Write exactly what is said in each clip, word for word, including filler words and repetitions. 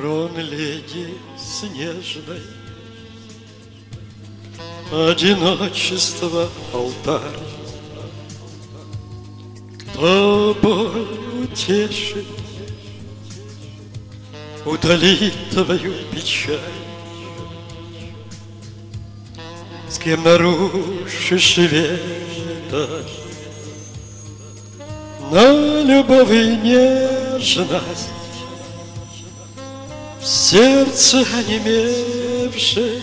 трон леди снежной, одиночество алтарь. Кто боль утешит, удалит твою печаль? С кем нарушишь вето на любовь и нежность, в сердце онемевшей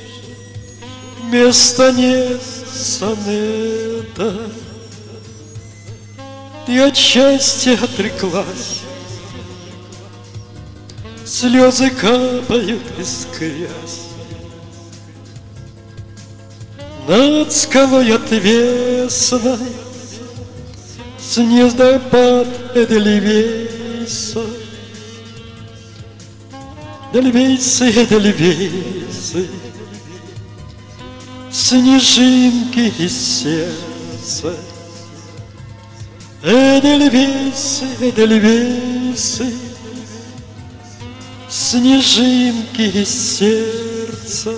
места нет сонета. Ты от счастья отреклась, слезы капают искрясь. Над скалой отвесной снездопад Эдельвейса. Эдельвейсы, Эдельвейсы, снежинки из сердца. Эдельвейсы, Эдельвейсы, снежинки из сердца.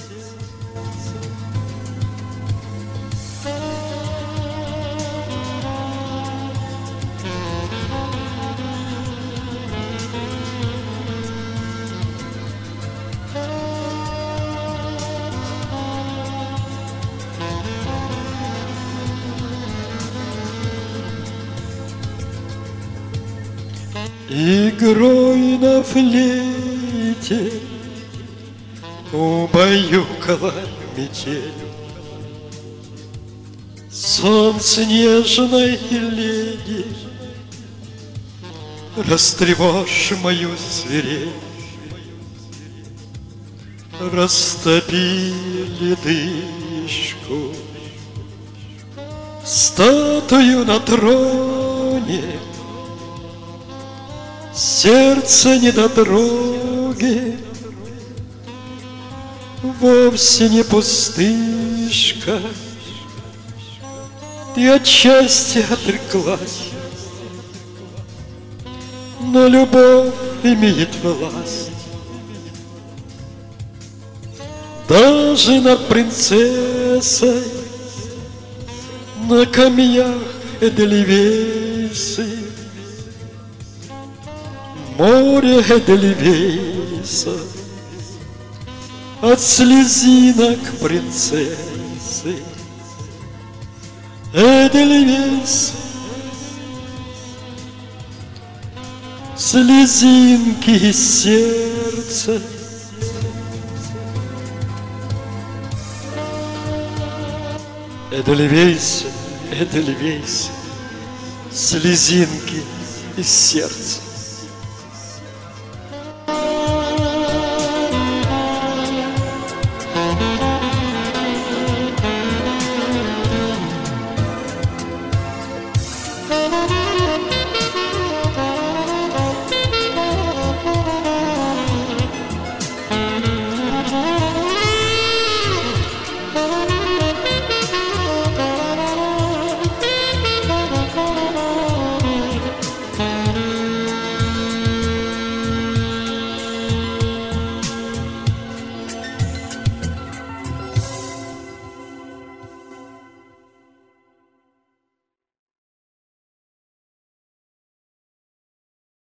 Игрой на флейте убаюкала метель. Солнце нежной леди, растревожь мою свирель. Растопи ледышку, статую на троне. Сердце недотроги, вовсе не пустышка. Ты от счастья отреклась, но любовь имеет власть даже над принцессой на камнях Эдельвейсы. Море Эдельвейса от слезинок принцессы. Эдельвейс, слезинки из сердца. Эдельвейс, Эдельвейс, слезинки из сердца. Thank you.